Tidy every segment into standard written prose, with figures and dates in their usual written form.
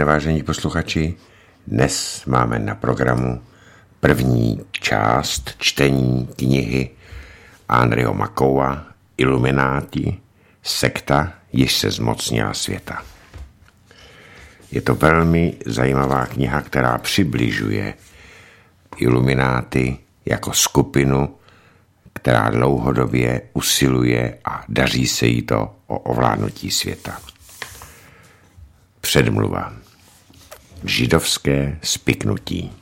odpoledne, vážení posluchači. Dnes máme na programu první část čtení knihy Andreho Makoua Ilumináti, sekta, jež se zmocnila světa. Je to velmi zajímavá kniha, která přibližuje Ilumináti jako skupinu, která dlouhodobě usiluje a daří se jí to o ovládnutí světa. Předmluva. Židovské spiknutí.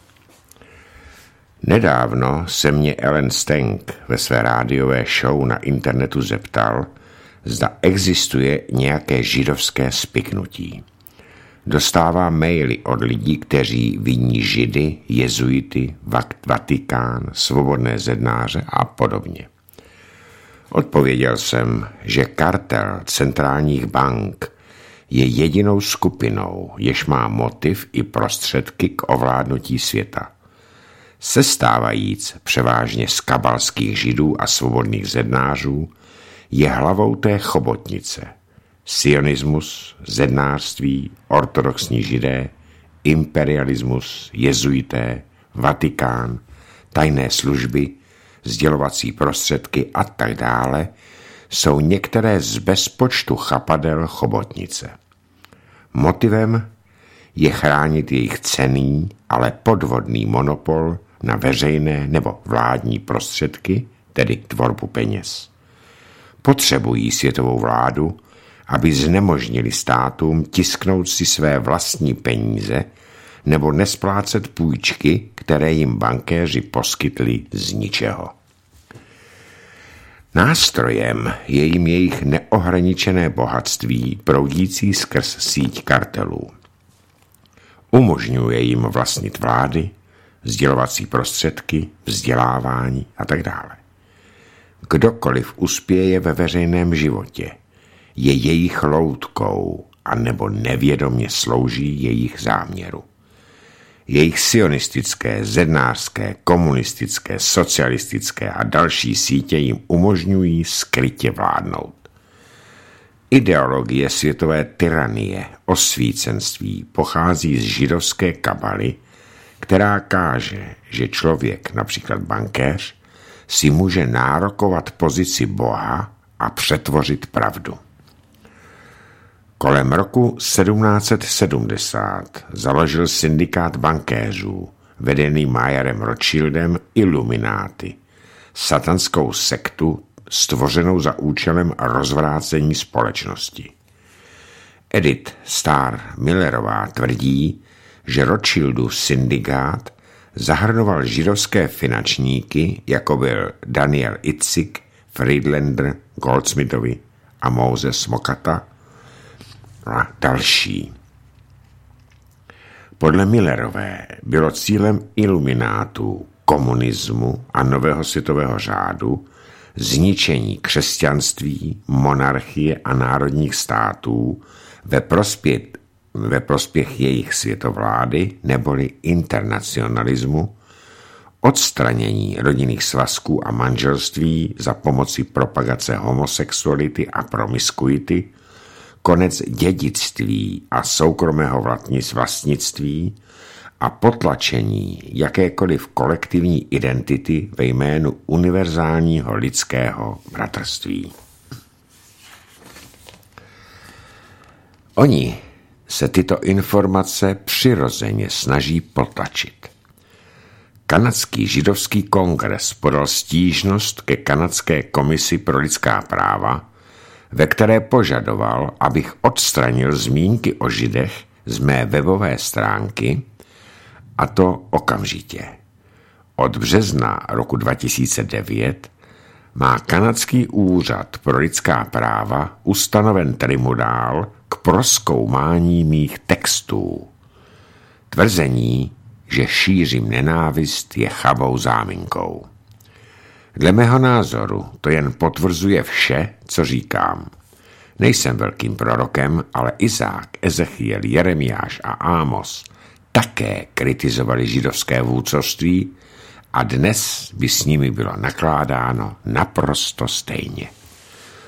Nedávno se mě Ellen Steng ve své rádiové show na internetu zeptal, zda existuje nějaké židovské spiknutí. Dostává maily od lidí, kteří viní Židy, jezuity, Vatikán, svobodné zednáře a podobně. Odpověděl jsem, že kartel centrálních bank je jedinou skupinou, jež má motiv i prostředky k ovládnutí světa. Sestávajíc převážně z kabalských židů a svobodných zednářů, je hlavou té chobotnice. Sionismus, zednářství, ortodoxní židé, imperialismus, jezuité, Vatikán, tajné služby, sdělovací prostředky a tak dále jsou některé z bezpočtu chapadel chobotnice. Motivem je chránit jejich cenný, ale podvodný monopol na veřejné nebo vládní prostředky, tedy tvorbu peněz. Potřebují světovou vládu, aby znemožnili státům tisknout si své vlastní peníze nebo nesplácet půjčky, které jim bankéři poskytli z ničeho. Nástrojem je jim jejich neohraničené bohatství proudící skrz síť kartelů. Umožňuje jim vlastnit vlády, sdělovací prostředky, vzdělávání a tak dále. Kdokoliv uspěje ve veřejném životě, je jejich loutkou a nebo nevědomě slouží jejich záměru. Jejich sionistické, zednářské, komunistické, socialistické a další sítě jim umožňují skrytě vládnout. Ideologie světové tyranie, osvícenství pochází z židovské kabaly, která káže, že člověk, například bankéř, si může nárokovat pozici Boha a přetvořit pravdu. Kolem roku 1770 založil syndikát bankéřů, vedený Mayerem Rothschildem, Ilumináti, satanskou sektu stvořenou za účelem rozvrácení společnosti. Edith Starr Millerová tvrdí, že Rothschildův syndikát zahrnoval židovské finančníky, jako byl Daniel Itzik, Friedlander, Goldsmithovi a Moses Mokata a další. Podle Millerové bylo cílem iluminátů, komunismu a nového světového řádu zničení křesťanství, monarchie a národních států ve prospěch jejich světovlády neboli internacionalismu, odstranění rodinných svazků a manželství za pomoci propagace homosexuality a promiskuity, konec dědictví a soukromého vlastnictví a potlačení jakékoliv kolektivní identity ve jménu univerzálního lidského bratrství. Oni se tyto informace přirozeně snaží potlačit. Kanadský židovský kongres podal stížnost ke Kanadské komisi pro lidská práva, ve které požadoval, abych odstranil zmínky o Židech z mé webové stránky, a to okamžitě. Od března roku 2009 má Kanadský úřad pro lidská práva ustanoven tribunál k prozkoumání mých textů. Tvrzení, že šířím nenávist, je chabou záminkou. Dle mého názoru to jen potvrzuje vše, co říkám. Nejsem velkým prorokem, ale Izák, Ezechiel, Jeremiáš a Ámos také kritizovali židovské vůdcovství a dnes by s nimi bylo nakládáno naprosto stejně.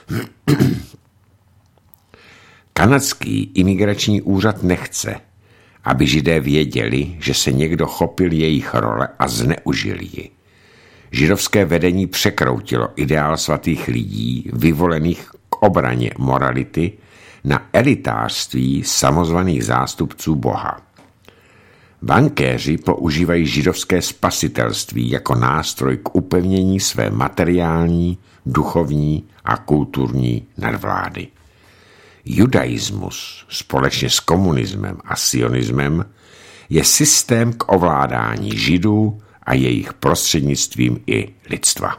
Kanadský imigrační úřad nechce, aby Židé věděli, že se někdo chopil jejich role a zneužil ji. Židovské vedení překroutilo ideál svatých lidí, vyvolených k obraně morality, na elitářství samozvaných zástupců Boha. Bankéři používají židovské spasitelství jako nástroj k upevnění své materiální, duchovní a kulturní nadvlády. Judaismus společně s komunismem a sionismem je systém k ovládání Židů a jejich prostřednictvím i lidstva.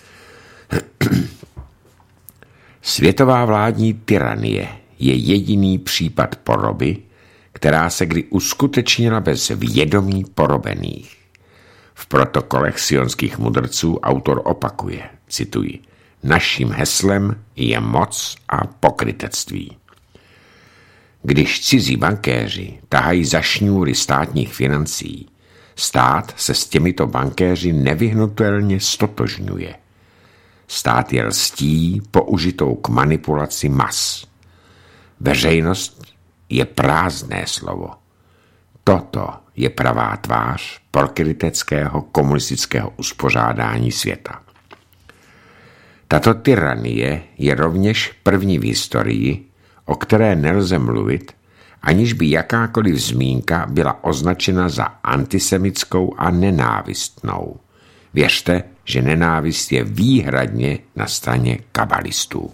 Světová vládní tyranie je jediný případ poroby, která se kdy uskutečnila bez vědomí porobených. V protokolech sionských mudrců autor opakuje, cituji, naším heslem je moc a pokrytectví. Když cizí bankéři tahají za šňůry státních financí, stát se s těmito bankéři nevyhnutelně stotožňuje. Stát je lstí použitou k manipulaci mas. Veřejnost je prázdné slovo. Toto je pravá tvář pokryteckého komunistického uspořádání světa. Tato tyranie je rovněž první v historii, o které nelze mluvit, aniž by jakákoliv zmínka byla označena za antisemitskou a nenávistnou. Věřte, že nenávist je výhradně na straně kabalistů.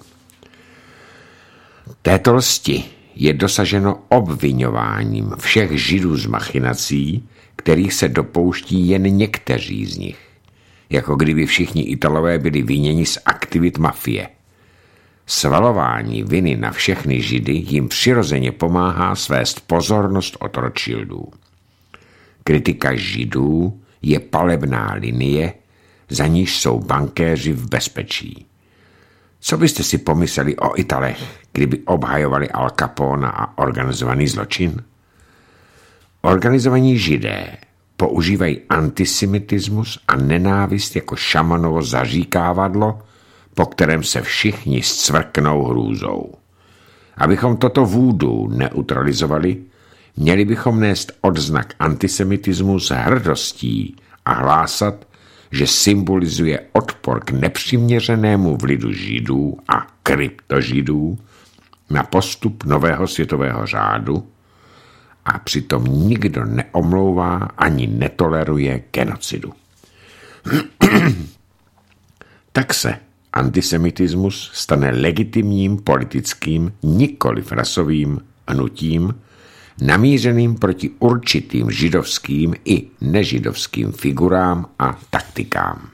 Této lsti je dosaženo obviňováním všech Židů z machinací, kterých se dopouští jen někteří z nich. Jako kdyby všichni Italové byli viněni z aktivit mafie. Svalování viny na všechny Židy jim přirozeně pomáhá svést pozornost od Rothschildů. Kritika Židů je palebná linie, za níž jsou bankéři v bezpečí. Co byste si pomysleli o Italech, kdyby obhajovali Al Capona a organizovaný zločin? Organizovaní Židé používají antisemitismus a nenávist jako šamanovo zaříkávadlo, po kterém se všichni zcvrknou hrůzou. Abychom toto vůdu neutralizovali, měli bychom nést odznak antisemitismu s hrdostí a hlásat, že symbolizuje odpor k nepřiměřenému vlidu Židů a kryptožidů na postup nového světového řádu a přitom nikdo neomlouvá ani netoleruje genocidu. Tak se antisemitismus stane legitimním politickým, nikoliv rasovým hnutím, namířeným proti určitým židovským i nežidovským figurám a taktikám.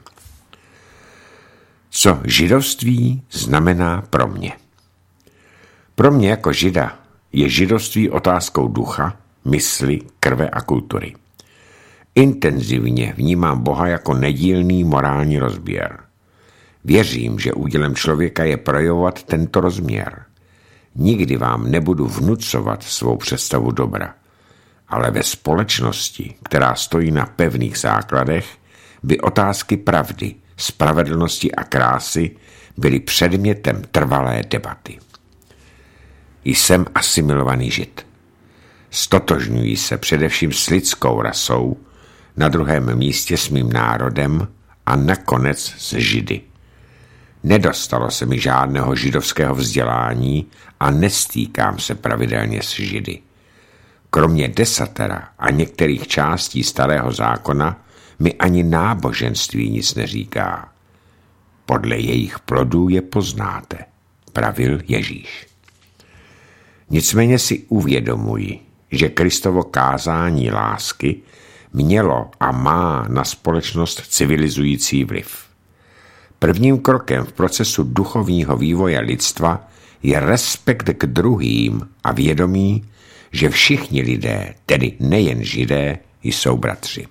Co židovství znamená pro mě? Pro mě jako Žida je židovství otázkou ducha, mysli, krve a kultury. Intenzivně vnímám Boha jako nedílný morální rozměr. Věřím, že údělem člověka je projevovat tento rozměr. Nikdy vám nebudu vnucovat svou představu dobra, ale ve společnosti, která stojí na pevných základech, by otázky pravdy, spravedlnosti a krásy byly předmětem trvalé debaty. Jsem asimilovaný Žid. Stotožňuji se především s lidskou rasou, na druhém místě s mým národem a nakonec s Židy. Nedostalo se mi žádného židovského vzdělání a nestýkám se pravidelně s Židy. Kromě desatera a některých částí Starého zákona mi ani náboženství nic neříká. Podle jejich plodů je poznáte, pravil Ježíš. Nicméně si uvědomuji, že Kristovo kázání lásky mělo a má na společnost civilizující vliv. Prvním krokem v procesu duchovního vývoje lidstva je respekt k druhým a vědomí, že všichni lidé, tedy nejen Židé, jsou bratři.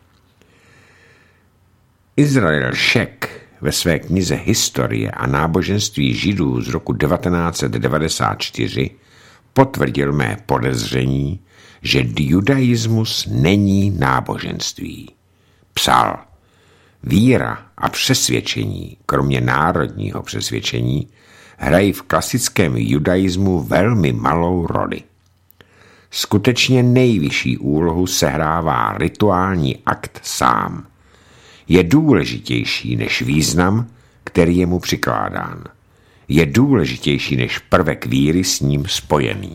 Israel Šek ve své knize Historie a náboženství Židů z roku 1994 potvrdil mé podezření, že judaismus není náboženství. Psal: víra a přesvědčení, kromě národního přesvědčení, hrají v klasickém judaismu velmi malou roli. skutečně nejvyšší úlohu sehrává rituální akt sám. Je důležitější než význam, který je mu přikládán. Je důležitější než prvek víry s ním spojený.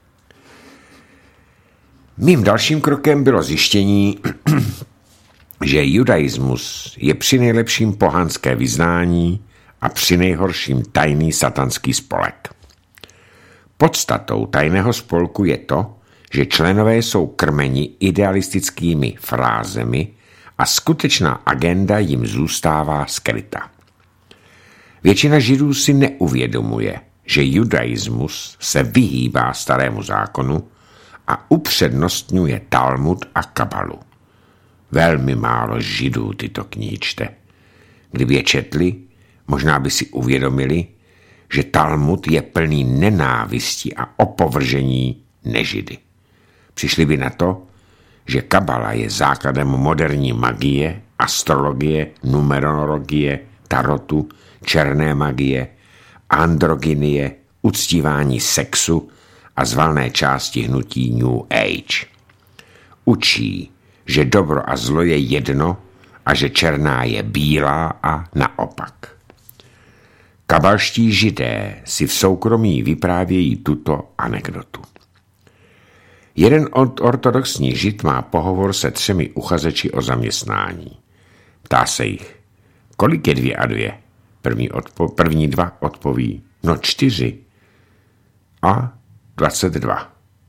Mým dalším krokem bylo zjištění, že judaismus je při nejlepším pohanské vyznání a při nejhorším tajný satanský spolek. Podstatou tajného spolku je to, že členové jsou krmeni idealistickými frázemi a skutečná agenda jim zůstává skryta. Většina Židů si neuvědomuje, že judaismus se vyhýbá starému zákonu a upřednostňuje Talmud a kabalu. Velmi málo Židů tyto knihy čte. Kdyby je četli, možná by si uvědomili, že Talmud je plný nenávisti a opovržení nežidy. Přišli by na to, že kabala je základem moderní magie, astrologie, numerologie, tarotu, černé magie, androgynie, uctívání sexu a z valné části hnutí New Age. Učí, že dobro a zlo je jedno a že černá je bílá a naopak. Kabalští Židé si v soukromí vyprávějí tuto anekdotu. Jeden ortodoxní Žid má pohovor se 3 uchazeči o zaměstnání. Ptá se jich, kolik je 2 a 2? První 2 odpoví, 4 a 22.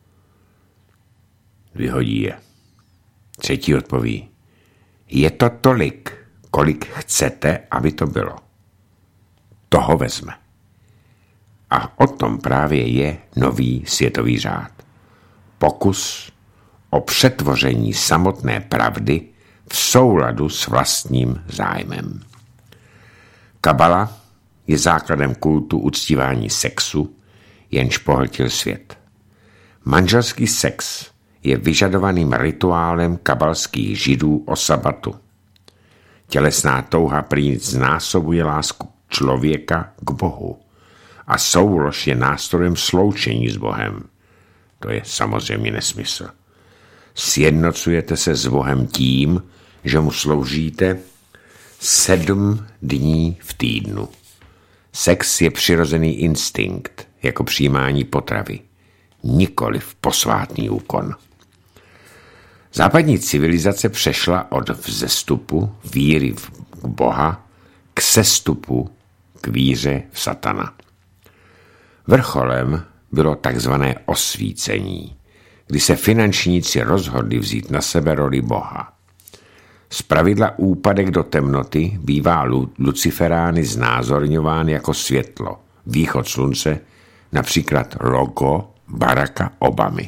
Vyhodí je. 3. odpoví, je to tolik, kolik chcete, aby to bylo. Toho vezme. A o tom právě je nový světový řád. Pokus o přetvoření samotné pravdy v souladu s vlastním zájmem. Kabala je základem kultu uctívání sexu, jenž pohltil svět. Manželský sex je vyžadovaným rituálem kabalských Židů o sabatu. Tělesná touha prý znásobuje lásku člověka k Bohu a soulož je nástrojem sloučení s Bohem. To je samozřejmě nesmysl. Sjednocujete se s Bohem tím, že mu sloužíte 7 dní v týdnu. Sex je přirozený instinkt, jako přijímání potravy, nikoliv posvátný úkon. Západní civilizace přešla od vzestupu víry v Boha k sestupu k víře v satana. Vrcholem bylo takzvané osvícení, kdy se finančníci rozhodli vzít na sebe roli Boha. Zpravidla úpadek do temnoty bývá luciferány znázorňován jako světlo, východ slunce, například logo Baracka Obamy.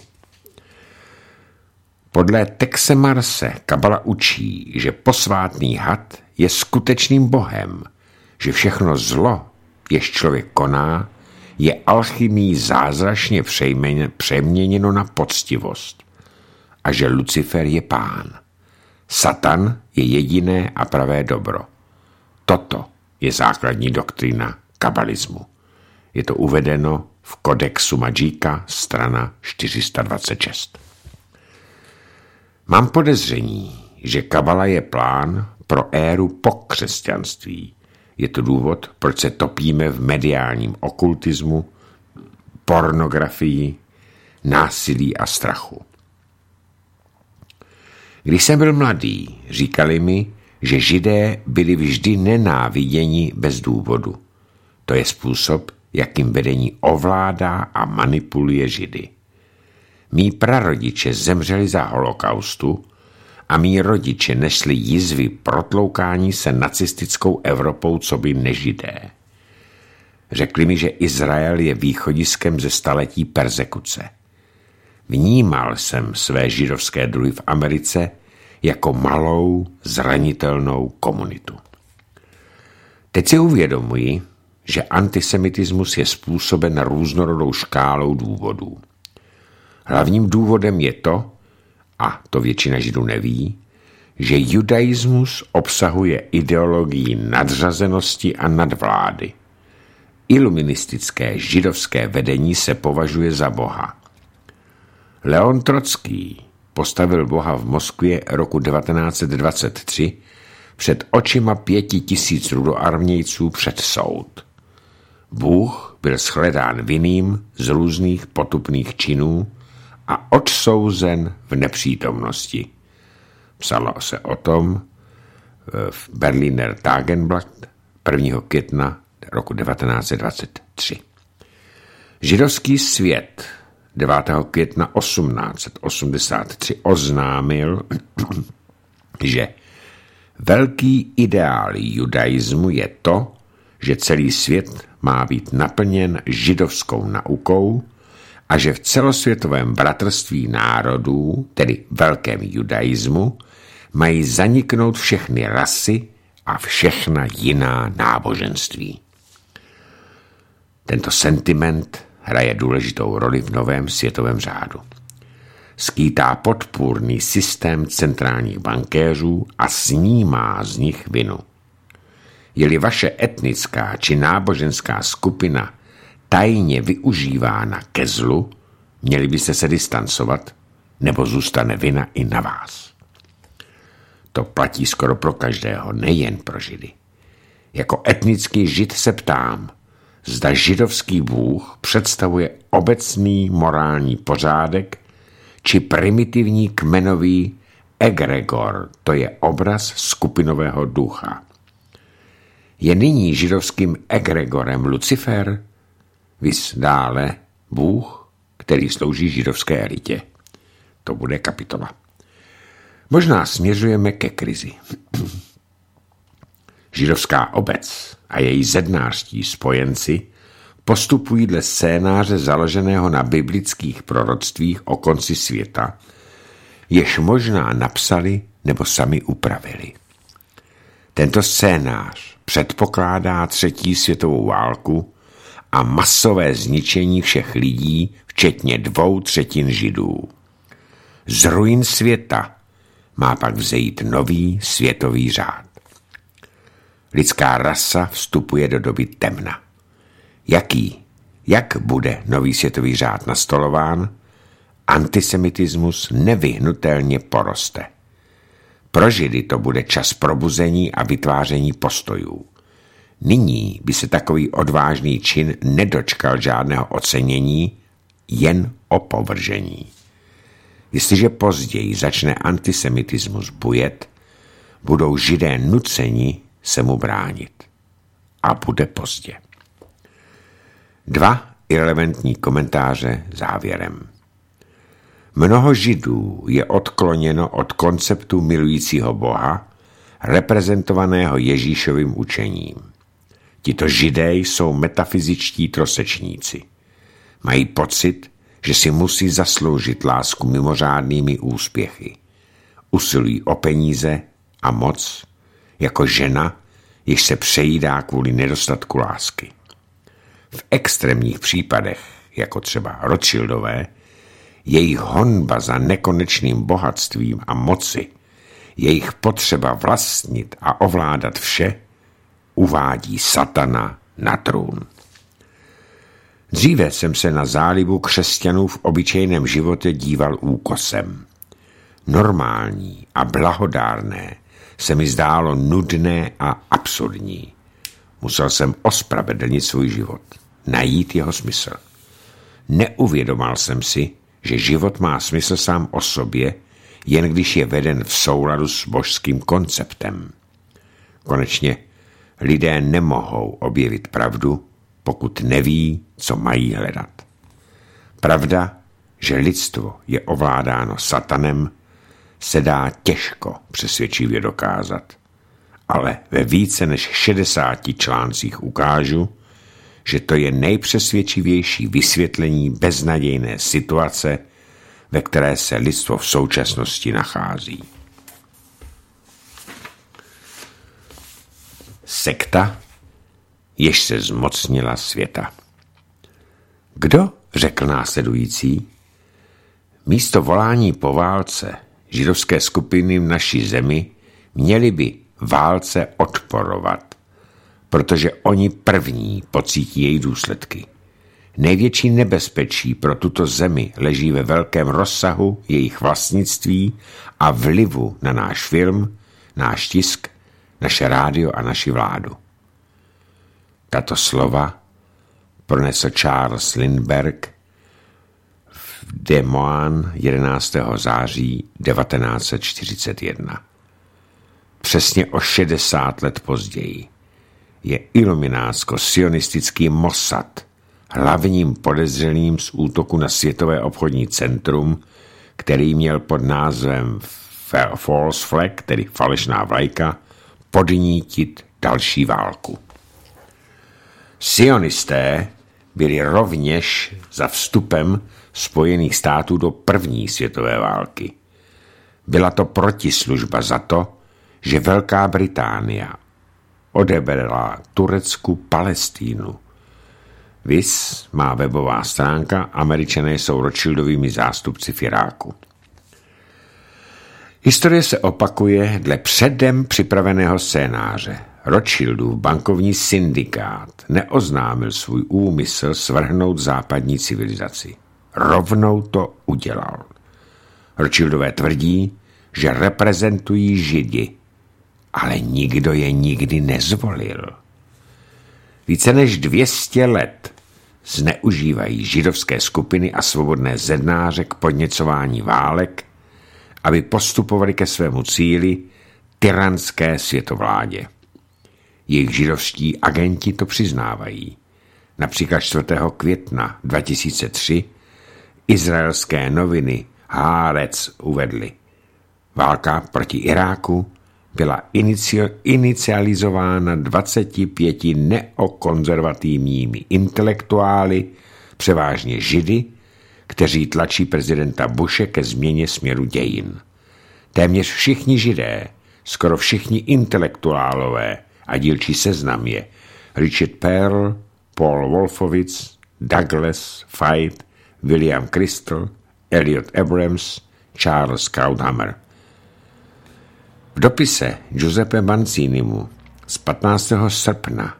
Podle Texe Marse kabala učí, že posvátný had je skutečným bohem, že všechno zlo, jež člověk koná, je alchymí zázračně přeměněno na poctivost a že Lucifer je pán. Satan je jediné a pravé dobro. Toto je základní doktrína kabalismu. Je to uvedeno v kodexu Magika, strana 426. Mám podezření, že kabala je plán pro éru po křesťanství. Je to důvod, proč se topíme v mediálním okultismu, pornografii, násilí a strachu. Když jsem byl mladý, říkali mi, že Židé byli vždy nenáviděni bez důvodu. To je způsob, jakým vedení ovládá a manipuluje Židy. Mí prarodiče zemřeli za holokaustu a mí rodiče nesli jizvy protloukání se nacistickou Evropou coby nežidé. Řekli mi, že Izrael je východiskem ze staletí perzekuce. Vnímal jsem své židovské druhy v Americe jako malou, zranitelnou komunitu. Teď si uvědomuji, že antisemitismus je způsoben různorodou škálou důvodů. Hlavním důvodem je to, a to většina Židů neví, že judaismus obsahuje ideologii nadřazenosti a nadvlády. Iluministické židovské vedení se považuje za Boha. Leon Trocký postavil Boha v Moskvě roku 1923 před očima 5000 rudoarmějců před soud. Bůh byl shledán vinným z různých potupných činů a odsouzen v nepřítomnosti. Psalo se o tom v Berliner Tageblatt 1. května roku 1923. Židovský svět 9. května 1883 oznámil, že velký ideál judaismu je to, že celý svět má být naplněn židovskou naukou a že v celosvětovém bratrství národů, tedy velkém judaismu, mají zaniknout všechny rasy a všechna jiná náboženství. Tento sentiment hraje důležitou roli v novém světovém řádu. Skýtá podpůrný systém centrálních bankéřů a snímá z nich vinu. Je-li vaše etnická či náboženská skupina tajně využívána ke zlu, měli byste se distancovat, nebo zůstane vina i na vás. To platí skoro pro každého, nejen pro Židy. Jako etnický Žid se ptám, zda židovský Bůh představuje obecný morální pořádek či primitivní kmenový egregor, to je obraz skupinového ducha. Je nyní židovským egregorem Lucifer, viz dále Bůh, který slouží židovské elitě. To bude kapitola. Možná směřujeme ke krizi. Židovská obec a její zednářští spojenci postupují dle scénáře založeného na biblických proroctvích o konci světa, jež možná napsali nebo sami upravili. Tento scénář předpokládá 3. světovou válku a masové zničení všech lidí, včetně 2/3 Židů. Z ruin světa má pak vzejít nový světový řád. Lidská rasa vstupuje do doby temna. Jak bude nový světový řád nastolován? Antisemitismus nevyhnutelně poroste. Pro Židy to bude čas probuzení a vytváření postojů. Nyní by se takový odvážný čin nedočkal žádného ocenění, jen opovržení. Jestliže později začne antisemitismus bujet, budou Židé nuceni se mu bránit. A bude pozdě. 2 irelevantní komentáře závěrem. Mnoho Židů je odkloněno od konceptu milujícího Boha, reprezentovaného Ježíšovým učením. Tito Židé jsou metafyzičtí trosečníci. Mají pocit, že si musí zasloužit lásku mimořádnými úspěchy. Usilují o peníze a moc, jako žena, jež se přejídá kvůli nedostatku lásky. V extrémních případech, jako třeba Rothschildové, jejich honba za nekonečným bohatstvím a moci, jejich potřeba vlastnit a ovládat vše, uvádí satana na trůn. Dříve jsem se na zálibu křesťanů v obyčejném životě díval úkosem. Normální a blahodárné se mi zdálo nudné a absurdní. Musel jsem ospravedlnit svůj život, najít jeho smysl. Neuvědomal jsem si, že život má smysl sám o sobě, jen když je veden v souladu s božským konceptem. Konečně lidé nemohou objevit pravdu, pokud neví, co mají hledat. Pravda, že lidstvo je ovládáno satanem, se dá těžko přesvědčivě dokázat, ale ve více než 60 článcích ukážu, že to je nejpřesvědčivější vysvětlení beznadějné situace, ve které se lidstvo v současnosti nachází. Sekta, jež se zmocnila světa. Kdo řekl následující? Místo volání po válce židovské skupiny v naší zemi měly by válce odporovat, protože oni první pocítí její důsledky. Největší nebezpečí pro tuto zemi leží ve velkém rozsahu jejich vlastnictví a vlivu na náš film, náš tisk, naše rádio a naši vládu. Tato slova pronesl Charles Lindbergh v Des Moines 11. září 1941. Přesně o 60 let později je iluminátsko-sionistický Mossad hlavním podezřelým z útoku na Světové obchodní centrum, který měl pod názvem False Flag, tedy falešná vlajka, podnítit další válku. Sionisté byli rovněž za vstupem Spojených států do první světové války. Byla to protislužba za to, že Velká Británie odebrala Turecku Palestínu. Viz má webová stránka Američané jsou Rothschildovými zástupci v Iráku. Historie se opakuje dle předem připraveného scénáře. Rothschildův bankovní syndikát neoznámil svůj úmysl svrhnout západní civilizaci. Rovnou to udělal. Rothschildové tvrdí, že reprezentují Židi, ale nikdo je nikdy nezvolil. Více než 200 let zneužívají židovské skupiny a svobodné zednáře k podněcování válek, aby postupovali ke svému cíli tyranské světovládě. Jejich židovští agenti to přiznávají. Například 4. května 2003 izraelské noviny Haaretz uvedly: válka proti Iráku byla inicializována 25 neokonzervativními intelektuály, převážně Židy, kteří tlačí prezidenta Bushe ke změně směru dějin. Téměř všichni Židé, skoro všichni intelektuálové a dílčí seznam je Richard Perle, Paul Wolfowitz, Douglas Feith, William Crystal, Elliot Abrams, Charles Krauthammer. V dopise Giuseppe Mazzinimu z 15. srpna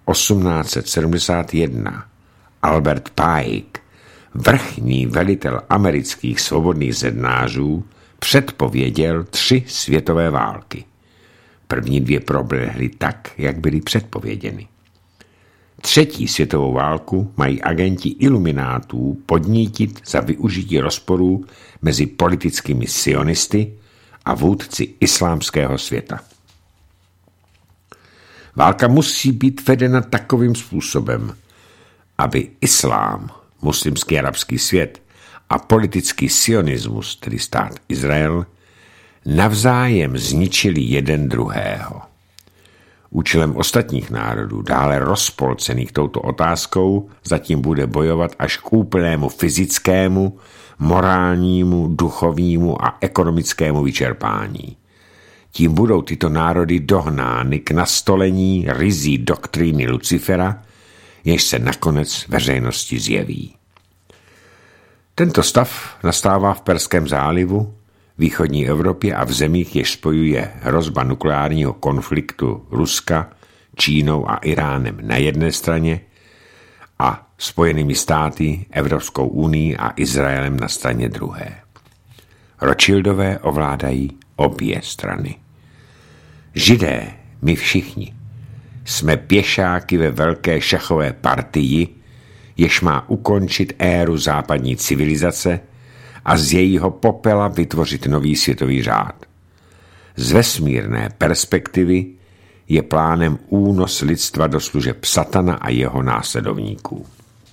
1871 Albert Pike, vrchní velitel amerických svobodných zednářů, předpověděl 3 světové války. První 2 proběhly tak, jak byly předpověděny. 3. světovou válku mají agenti iluminátů podnítit za využití rozporů mezi politickými sionisty a vůdci islámského světa. Válka musí být vedena takovým způsobem, aby islám, muslimský arabský svět a politický sionismus, tedy stát Izrael, navzájem zničili jeden druhého. Účelem ostatních národů, dále rozpolcených touto otázkou, zatím bude bojovat až k úplnému fyzickému, morálnímu, duchovnímu a ekonomickému vyčerpání. Tím budou tyto národy dohnány k nastolení ryzí doktríny Lucifera, jež se nakonec veřejnosti zjeví. Tento stav nastává v Perském zálivu, východní Evropě a v zemích, jež spojuje hrozba nukleárního konfliktu Ruska, Čínou a Iránem na jedné straně a Spojenými státy, Evropskou unii a Izraelem na straně druhé. Rothschildové ovládají obě strany. Židé, my všichni, jsme pěšáky ve velké šachové partii, jež má ukončit éru západní civilizace a z jejího popela vytvořit nový světový řád. Z vesmírné perspektivy je plánem únos lidstva do služeb satana a jeho následovníků.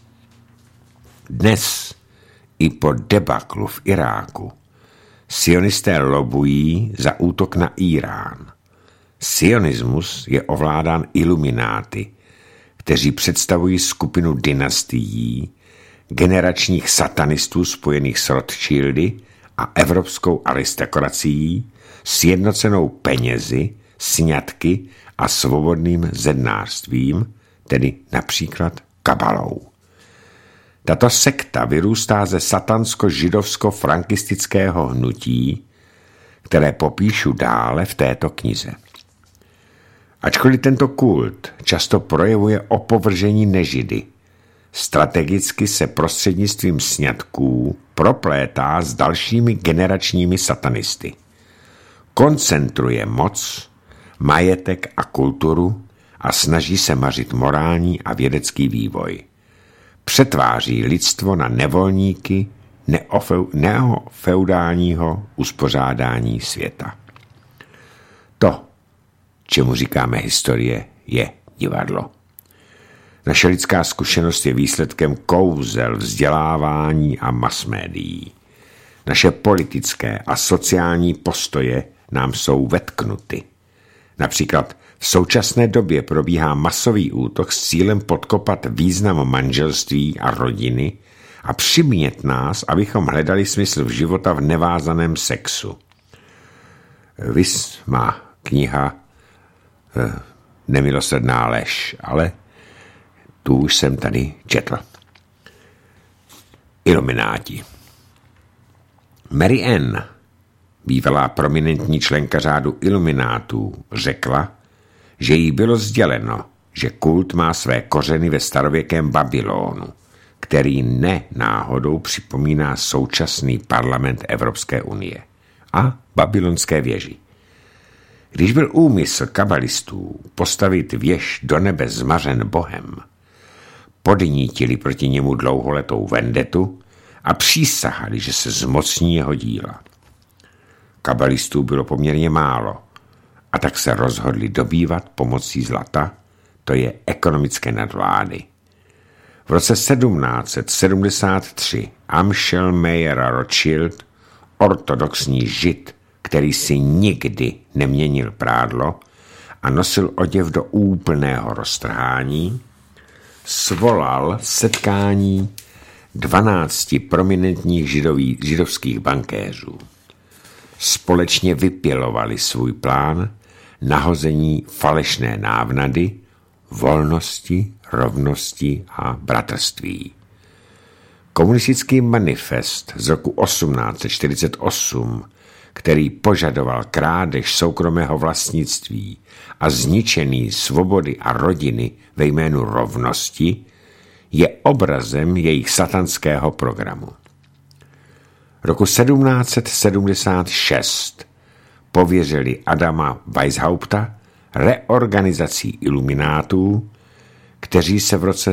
Dnes i po debaklu v Iráku sionisté lobují za útok na Irán. Sionismus je ovládán ilumináty, kteří představují skupinu dynastií, generačních satanistů spojených s Rothschildy a evropskou aristokracií, sjednocenou penězi, sňatky a svobodným zednářstvím, tedy například kabalou. Tato sekta vyrůstá ze satansko-židovsko-frankistického hnutí, které popíšu dále v této knize. Ačkoliv tento kult často projevuje opovržení nežidy, strategicky se prostřednictvím sňatků proplétá s dalšími generačními satanisty. Koncentruje moc, majetek a kulturu a snaží se mařit morální a vědecký vývoj. Přetváří lidstvo na nevolníky neofeudálního uspořádání světa. To, čemu říkáme historie, je divadlo. Naše lidská zkušenost je výsledkem kouzel, vzdělávání a masmédií. Naše politické a sociální postoje nám jsou vetknuty. Například v současné době probíhá masový útok s cílem podkopat význam manželství a rodiny a přimět nás, abychom hledali smysl v života v nevázaném sexu. Viz má kniha Nemilosrdná lež, ale tu už jsem tady četl. Ilumináti. Mary Ann, bývalá prominentní členka řádu iluminátů, řekla, že jí bylo sděleno, že kult má své kořeny ve starověkém Babylonu, který ne náhodou připomíná současný parlament Evropské unie a babylonské věži. Když byl úmysl kabalistů postavit věž do nebe zmařen Bohem, podnítili proti němu dlouholetou vendetu a přísahali, že se zmocní jeho díla. Kabalistů bylo poměrně málo a tak se rozhodli dobývat pomocí zlata, to je ekonomické nadvlády. V roce 1773 Amschel Meyer Rothschild, ortodoxní žid, který si nikdy neměnil prádlo a nosil oděv do úplného roztrhání, svolal setkání 12 prominentních židovských bankéřů. Společně vypělovali svůj plán nahození falešné návnady, volnosti, rovnosti a bratrství. Komunistický manifest z roku 1848, který požadoval krádež soukromého vlastnictví a zničení svobody a rodiny ve jménu rovnosti, je obrazem jejich satanského programu. Roku 1776 pověřili Adama Weishaupta reorganizací iluminátů, kteří se v roce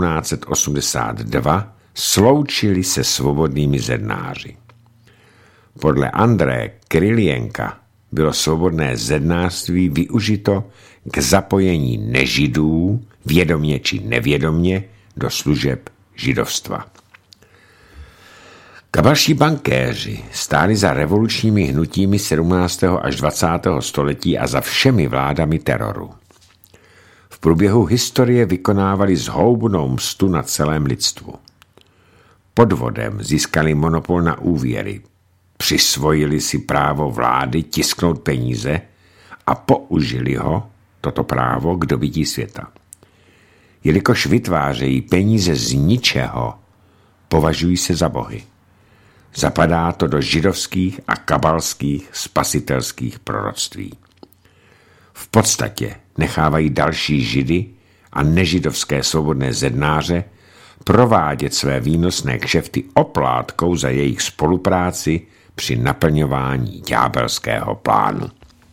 1782 sloučili se svobodnými zednáři. Podle Andreje Kirilienka bylo svobodné zednářství využito k zapojení nežidů, vědomě či nevědomě, do služeb židovstva. Kabalští bankéři stáli za revolučními hnutími 17. až 20. století a za všemi vládami teroru. V průběhu historie vykonávali zhoubnou mstu na celém lidstvu. Podvodem získali monopol na úvěry, přisvojili si právo vlády tisknout peníze a použili ho, toto právo, k dobytí světa. Jelikož vytvářejí peníze z ničeho, považují se za bohy. Zapadá to do židovských a kabalských spasitelských proroctví. V podstatě nechávají další židy a nežidovské svobodné zednáře provádět své výnosné kšefty oplátkou za jejich spolupráci při naplňování ďábelského plánu.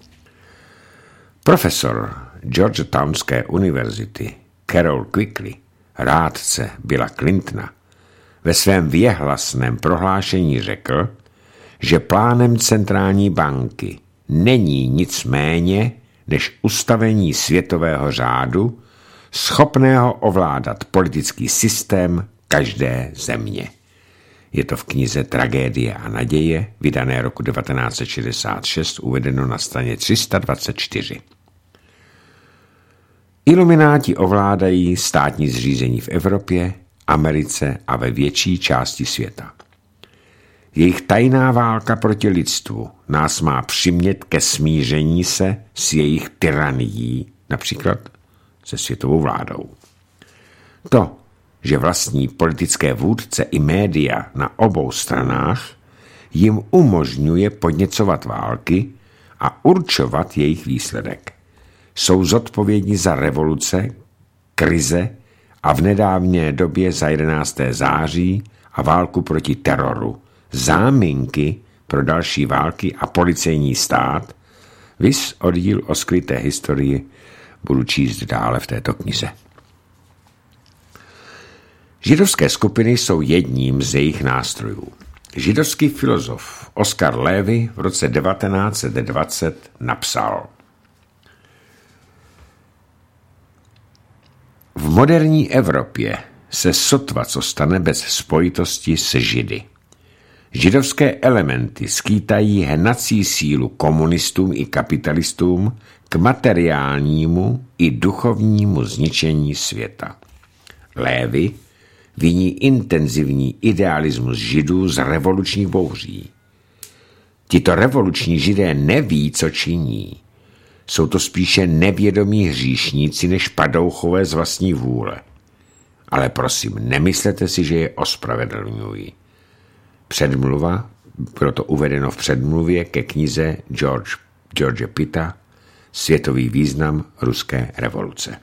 Profesor Georgetownské univerzity Carroll Quigley, rádce Billa Clintona, ve svém věhlasném prohlášení řekl, že plánem centrální banky není nic méně než ustavení světového řádu, schopného ovládat politický systém každé země. Je to v knize Tragédie a naděje, vydané roku 1966, uvedeno na straně 324. Ilumináti ovládají státní zřízení v Evropě, Americe a ve větší části světa. Jejich tajná válka proti lidstvu nás má přimět ke smíření se s jejich tyranií, například se světovou vládou. To, že vlastní politické vůdce i média na obou stranách, jim umožňuje podněcovat války a určovat jejich výsledek. Jsou zodpovědní za revoluce, krize a v nedávné době za 11. září a válku proti teroru, záminky pro další války a policejní stát, viz oddíl o skryté historii, budu číst dále v této knize. Židovské skupiny jsou jedním z jejich nástrojů. Židovský filozof Oskar Levy v roce 1920 napsal: V moderní Evropě se sotva co stane bez spojitosti se Židy. Židovské elementy skýtají hnací sílu komunistům i kapitalistům k materiálnímu i duchovnímu zničení světa. Levy viní intenzivní idealismus Židů z revolučních bouří. Tito revoluční Židé neví, co činí. Jsou to spíše nevědomí hříšníci než padouchové z vlastní vůle. Ale prosím, nemyslete si, že je ospravedlňují. Předmluva, proto uvedeno v předmluvě ke knize George Pitta Světový význam ruské revoluce.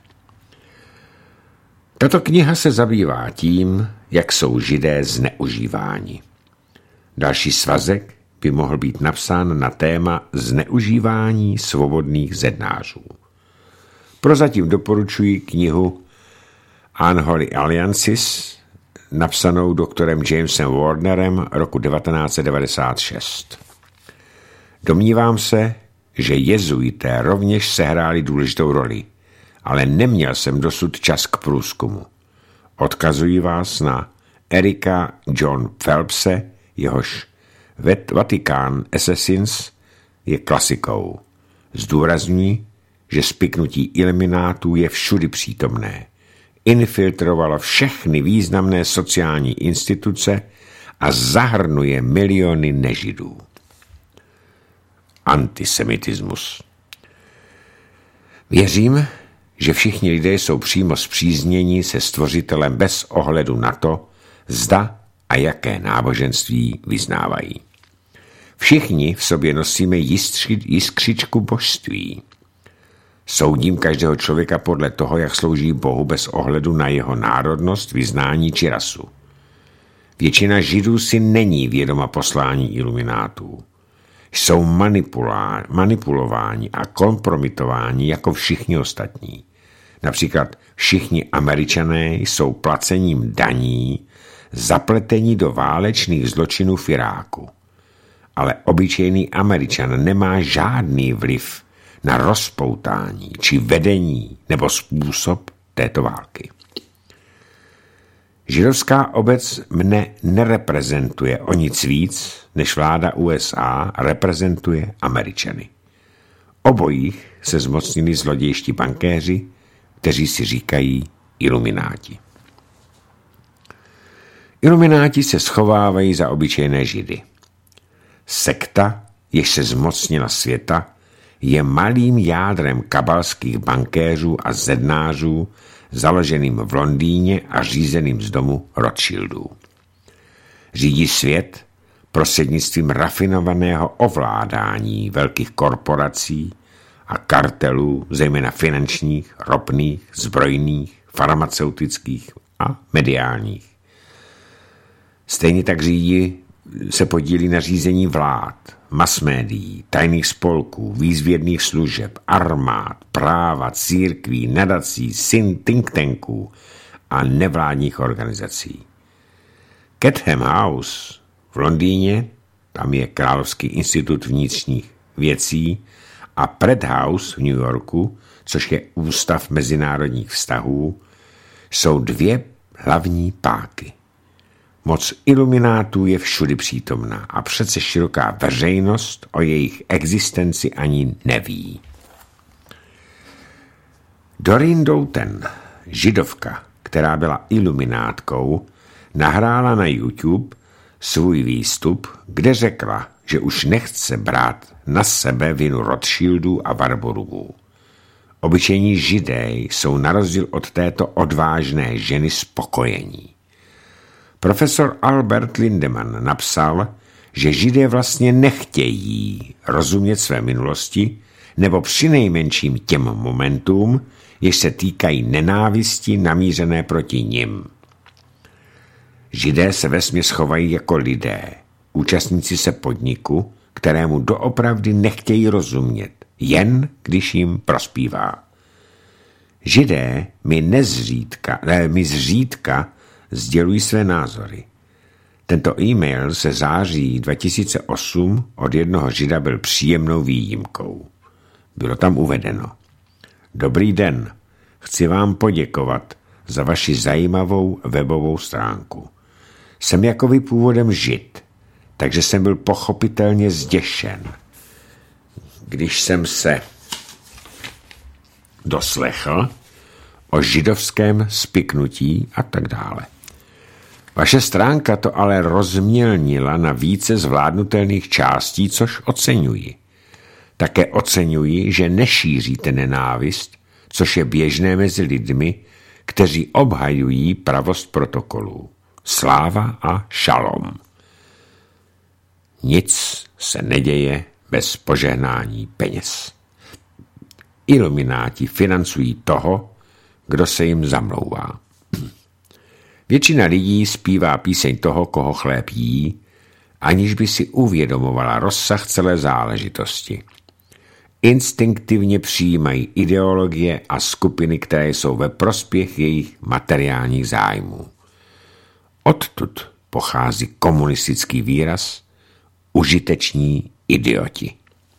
Tato kniha se zabývá tím, jak jsou Židé zneužíváni. Další svazek by mohl být napsán na téma zneužívání svobodných zednářů. Prozatím doporučuji knihu Unholy Alliances, napsanou doktorem Jamesem Warnerem roku 1996. Domnívám se, že jezuité rovněž sehráli důležitou roli, ale neměl jsem dosud čas k průzkumu. Odkazuji vás na Erika John Phelpse, jehož Vatikán Assassins je klasikou. Zdůrazňuji, že spiknutí iluminátů je všudy přítomné. Infiltrovalo všechny významné sociální instituce a zahrnuje miliony nežidů. Antisemitismus. Věřím, že všichni lidé jsou přímo spřízněni se Stvořitelem bez ohledu na to, zda a jaké náboženství vyznávají. Všichni v sobě nosíme jiskřičku božství. Soudím každého člověka podle toho, jak slouží Bohu bez ohledu na jeho národnost, vyznání či rasu. Většina Židů si není vědoma poslání iluminátů. Jsou manipulováni a kompromitováni jako všichni ostatní. Například všichni Američané jsou placením daní zapletení do válečných zločinů v Iráku. Ale obyčejný Američan nemá žádný vliv na rozpoutání či vedení nebo způsob této války. Židovská obec mne nereprezentuje o nic víc, než vláda USA reprezentuje Američany. Obojích se zmocnili zlodějští bankéři, kteří si říkají ilumináti. Ilumináti se schovávají za obyčejné Židy. Sekta, jež se zmocnila světa, je malým jádrem kabalských bankéřů a zednářů, založeným v Londýně a řízeným z domu Rothschildů. Řídí svět prostřednictvím rafinovaného ovládání velkých korporací a kartelů, zejména finančních, ropných, zbrojných, farmaceutických a mediálních. Stejně tak se podílí na řízení vlád, masmédií, tajných spolků, výzvědných služeb, armád, práva, církví, nadací, think tanků a nevládních organizací. Chatham House v Londýně, tam je Královský institut vnitřních věcí, a Pratt House v New Yorku, což je Ústav mezinárodních vztahů, jsou dvě hlavní páky. Moc iluminátů je všudy přítomná a přece široká veřejnost o jejich existenci ani neví. Doreen Doughton, Židovka, která byla iluminátkou, nahrála na YouTube svůj výstup, kde řekla, že už nechce brát na sebe vinu Rothschildů a Warburgů. Obyčejní Židé jsou na rozdíl od této odvážné ženy spokojení. Profesor Albert Lindemann napsal, že Židé vlastně nechtějí rozumět své minulosti, nebo přinejmenším těm momentům, jež se týkají nenávisti namířené proti nim. Židé se vesměs chovají jako lidé, účastníci se podniku, kterému doopravdy nechtějí rozumět, jen když jim prospívá. Židé mi zřídka sdělují své názory. Tento e-mail ze září 2008 od jednoho Žida byl příjemnou výjimkou. Bylo tam uvedeno: Dobrý den, chci vám poděkovat za vaši zajímavou webovou stránku. Jsem jako vy původem Žid, takže jsem byl pochopitelně zděšen, když jsem se doslechl o židovském spiknutí a tak dále. Vaše stránka to ale rozmělnila na více zvládnutelných částí, což oceňuji. Také oceňuji, že nešíříte nenávist, což je běžné mezi lidmi, kteří obhajují pravost protokolů. Sláva a šalom. Nic se neděje bez požehnání peněz. Ilumináti financují toho, kdo se jim zamlouvá. Většina lidí zpívá píseň toho, koho chléb jí, aniž by si uvědomovala rozsah celé záležitosti. Instinktivně přijímají ideologie a skupiny, které jsou ve prospěch jejich materiálních zájmů. Odtud pochází komunistický výraz užiteční idioti.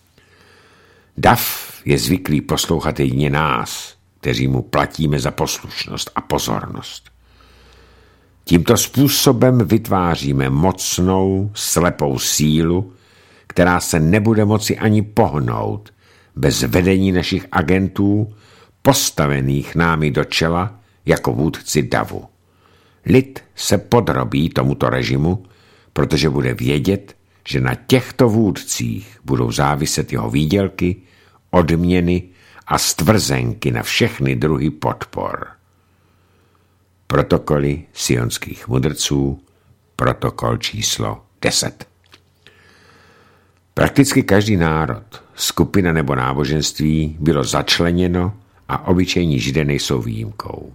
Dav je zvyklý poslouchat jedině nás, kteří mu platíme za poslušnost a pozornost. Tímto způsobem vytváříme mocnou, slepou sílu, která se nebude moci ani pohnout bez vedení našich agentů, postavených námi do čela jako vůdci davu. Lid se podrobí tomuto režimu, protože bude vědět, že na těchto vůdcích budou záviset jeho výdělky, odměny a stvrzenky na všechny druhy podpor. Protokoly sionských mudrců, protokol číslo 10. Prakticky každý národ, skupina nebo náboženství bylo začleněno a obyčejní Židé nejsou výjimkou.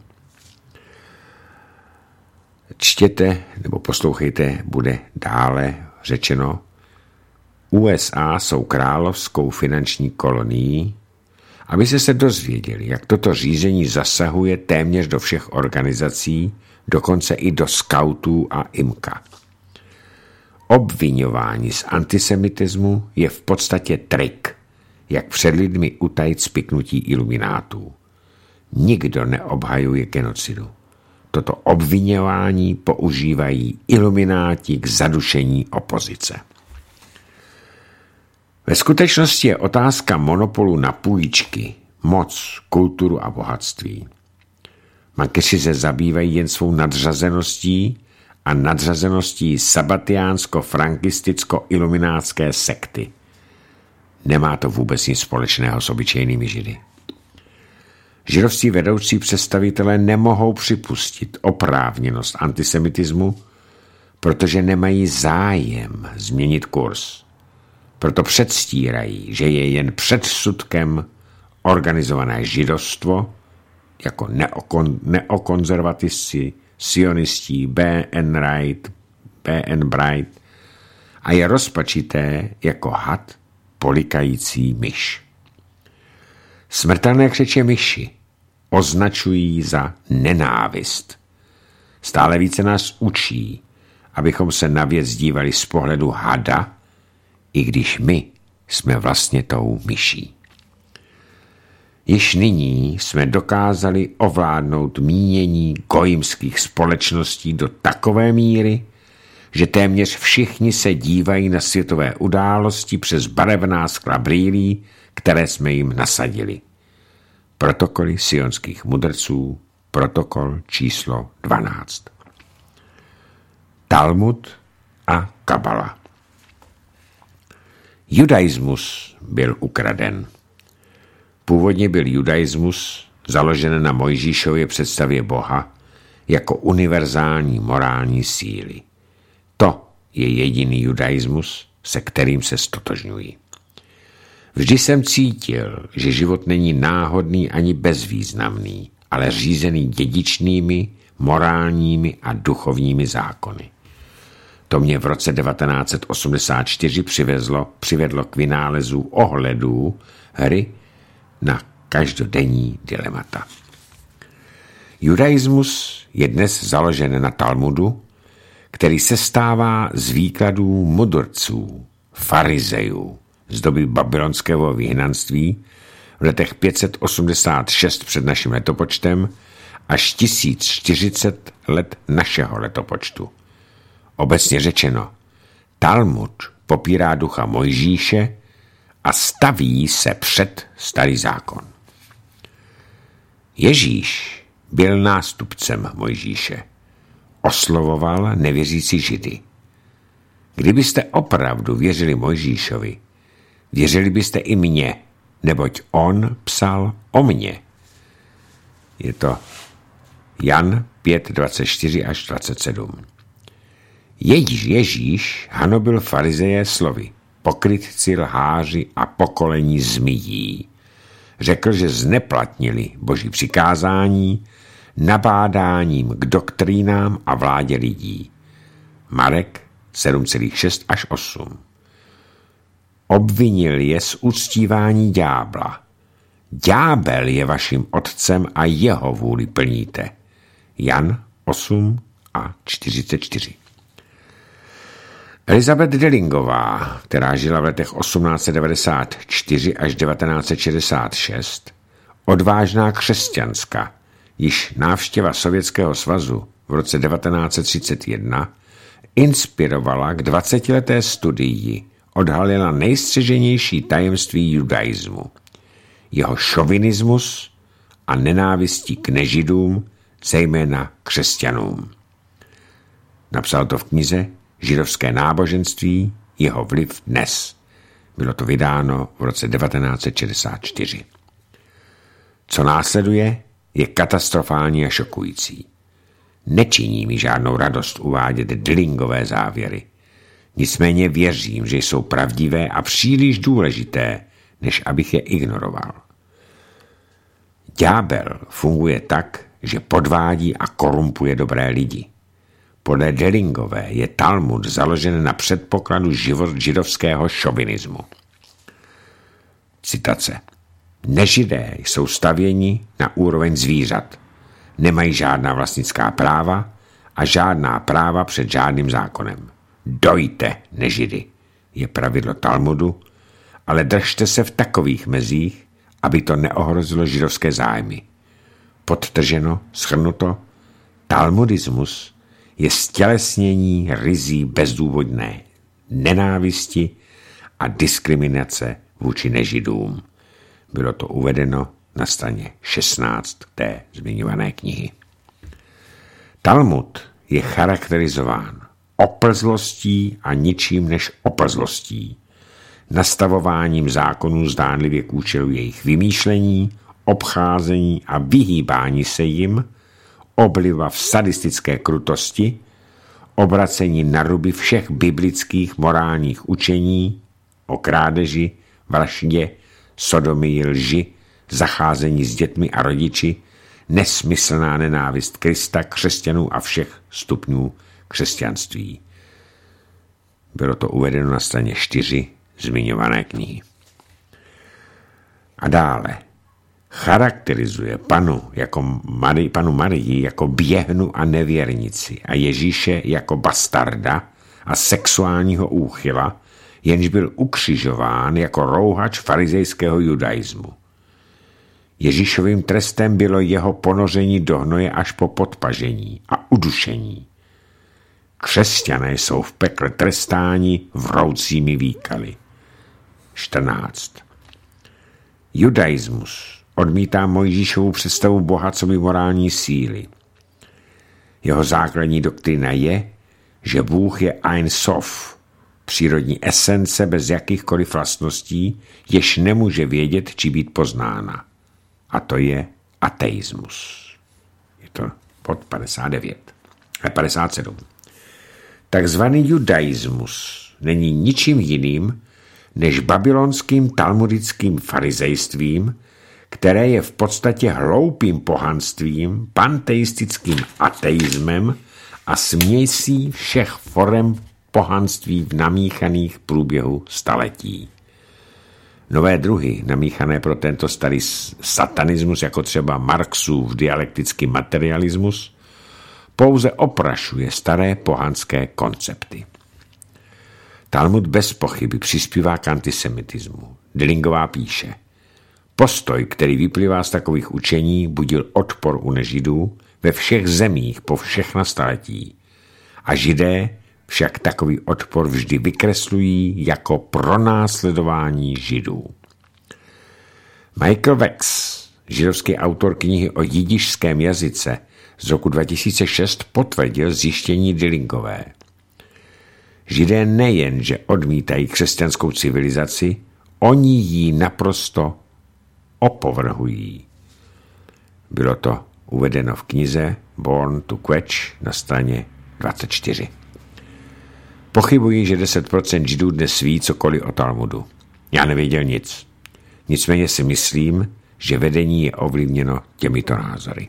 Čtěte nebo poslouchejte, bude dále řečeno: USA jsou královskou finanční kolonií, abyste se dozvěděli, jak toto řízení zasahuje téměř do všech organizací, dokonce i do skautů a IMKA. Obviňování z antisemitismu je v podstatě trik, jak před lidmi utajit spiknutí iluminátů. Nikdo neobhajuje genocidu. Toto obviňování používají ilumináti k zadušení opozice. Ve skutečnosti je otázka monopolu na půjčky, moc, kulturu a bohatství. Mankeři se zabývají jen svou nadřazeností a nadřazeností sabatiánsko-frankisticko-iluminátské sekty. Nemá to vůbec nic společného s obyčejnými Židy. Židovští vedoucí představitelé nemohou připustit oprávněnost antisemitismu, protože nemají zájem změnit kurz. Proto předstírají, že je jen předsudkem organizované židovstvo, jako neokonzervatisty, sionistí, BN Bright, a je rozpačité jako had polikající myš. Smrtelné křeče myši označují za nenávist. Stále více nás učí, abychom se na věc dívali z pohledu hada, i když my jsme vlastně tou myší. Již nyní jsme dokázali ovládnout mínění gojimských společností do takové míry, že téměř všichni se dívají na světové události přes barevná skla brýlí, které jsme jim nasadili. Protokoly sionských mudrců, protokol číslo 12. Talmud a Kabala. Judaismus byl ukraden. Původně byl judaismus založen na Mojžíšově představě Boha jako univerzální morální síly. To je jediný judaismus, se kterým se stotožňují. Vždy jsem cítil, že život není náhodný ani bezvýznamný, ale řízený dědičnými, morálními a duchovními zákony. To mě v roce 1984 přivedlo k vynálezu ohledů hry na každodenní dilemata. Judaismus je dnes založen na Talmudu, který sestává z výkladů mudrců, farizejů z doby babylonského vyhnanství v letech 586 před naším letopočtem až 1040 let našeho letopočtu. Obecně řečeno, Talmud popírá ducha Mojžíše a staví se před starý zákon. Ježíš byl nástupcem Mojžíše. Oslovoval nevěřící Židy. Kdybyste opravdu věřili Mojžíšovi, věřili byste i mně, neboť on psal o mně. Je to Jan 5, 24 až 27. Ježíš hanobil farizeje slovy: pokrytci, lháři a pokolení zmijí. Řekl, že zneplatnili boží přikázání nabádáním k doktrínám a vládě lidí. Marek 7,6 až 8. Obvinil je z uctívání ďábla. Ďábel je vaším otcem a jeho vůli plníte. Jan 8 a 44. Elizabeth Dellingová, která žila v letech 1894 až 1966, odvážná křesťanska, již návštěva Sovětského svazu v roce 1931 inspirovala k 20leté studii, odhalila nejstřeženější tajemství judaismu, jeho šovinismus a nenávistí k nežidům, zejména křesťanům. Napsal to v knize Židovské náboženství, jeho vliv dnes. Bylo to vydáno v roce 1964. Co následuje, je katastrofální a šokující. Nečiní mi žádnou radost uvádět Dillingové závěry. Nicméně věřím, že jsou pravdivé a příliš důležité, než abych je ignoroval. Ďábel funguje tak, že podvádí a korumpuje dobré lidi. Podle Dellingové je Talmud založen na předpokladu židovského šovinismu. Citace. Nežidé jsou stavěni na úroveň zvířat. Nemají žádná vlastnická práva a žádná práva před žádným zákonem. Dojte, nežidy, je pravidlo Talmudu, ale držte se v takových mezích, aby to neohrozilo židovské zájmy. Podtrženo, shrnuto, talmudismus je stělesnění ryzí bezdůvodné nenávisti a diskriminace vůči nežidům. Bylo to uvedeno na straně 16 té zmiňované knihy. Talmud je charakterizován oplzlostí a ničím než oplzlostí, nastavováním zákonů zdánlivě k účelu jejich vymýšlení, obcházení a vyhýbání se jim, obliva v sadistické krutosti, obracení na ruby všech biblických morálních učení o krádeži, vraždě, sodomii, lži, zacházení s dětmi a rodiči, nesmyslná nenávist Krista, křesťanů a všech stupňů křesťanství. Bylo to uvedeno na straně 4 zmiňované knihy. A dále charakterizuje panu Marii jako běhnu a nevěrnici a Ježíše jako bastarda a sexuálního úchyla, jenž byl ukřižován jako rouhač farizejského judaismu. Ježíšovým trestem bylo jeho ponoření do hnoje až po podpažení a udušení. Křesťané jsou v pekle trestáni vroucími výkaly. 14. Judaismus odmítá Mojžíšovu představu Boha coby morální síly. Jeho základní doktrína je, že Bůh je Ein Sof, přírodní esence bez jakýchkoliv vlastností, jež nemůže vědět či být poznána. A to je ateismus. Je to pod 57. Takzvaný judaismus není ničím jiným než babylonským talmudickým farizejstvím, které je v podstatě hloupým pohanstvím, panteistickým ateismem a směsí všech forem pohanství v namíchaných průběhu staletí. Nové druhy, namíchané pro tento starý satanismus, jako třeba Marxův dialektický materialismus, pouze oprašuje staré pohanské koncepty. Talmud bez pochyby přispívá k antisemitismu. Dillingová píše: postoj, který vyplývá z takových učení, budil odpor u nežidů ve všech zemích po všechna staletí. A židé však takový odpor vždy vykreslují jako pronásledování židů. Michael Wex, židovský autor knihy o jidišském jazyce z roku 2006, potvrdil zjištění Dillingové. Židé nejenže odmítají křesťanskou civilizaci, oni ji naprosto opovrhují. Bylo to uvedeno v knize Born to Quench na straně 24. Pochybuji, že 10% židů dnes ví cokoliv o Talmudu. Já nevěděl nic. Nicméně si myslím, že vedení je ovlivněno těmito názory.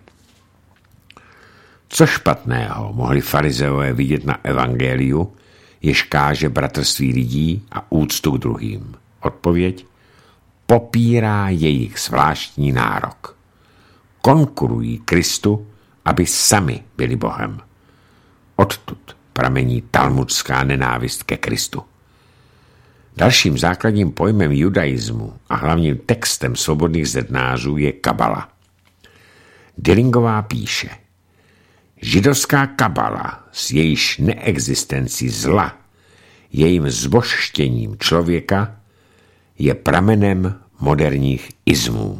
Co špatného mohli farizeové vidět na evangeliu, jež káže bratrství lidí a úctu k druhým? Odpověď: popírá jejich zvláštní nárok. Konkurují Kristu, aby sami byli Bohem. Odtud pramení talmudská nenávist ke Kristu. Dalším základním pojmem judaismu a hlavním textem svobodných zednářů je kabala. Dillingová píše: židovská kabala s jejíž neexistencí zla, jejím zbožštěním člověka, je pramenem moderních izmů.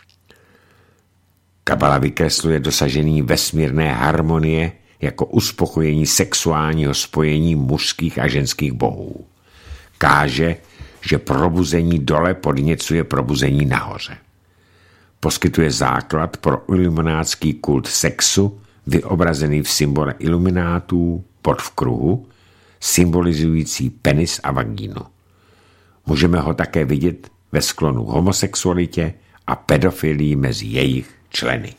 Kabala vykresluje dosažení vesmírné harmonie jako uspokojení sexuálního spojení mužských a ženských bohů. Káže, že probuzení dole podněcuje probuzení nahoře. Poskytuje základ pro iluminátský kult sexu, vyobrazený v symbole iluminátů pod v kruhu, symbolizující penis a vagínu. Můžeme ho také vidět ve sklonu homosexualitě a pedofilii mezi jejich členy.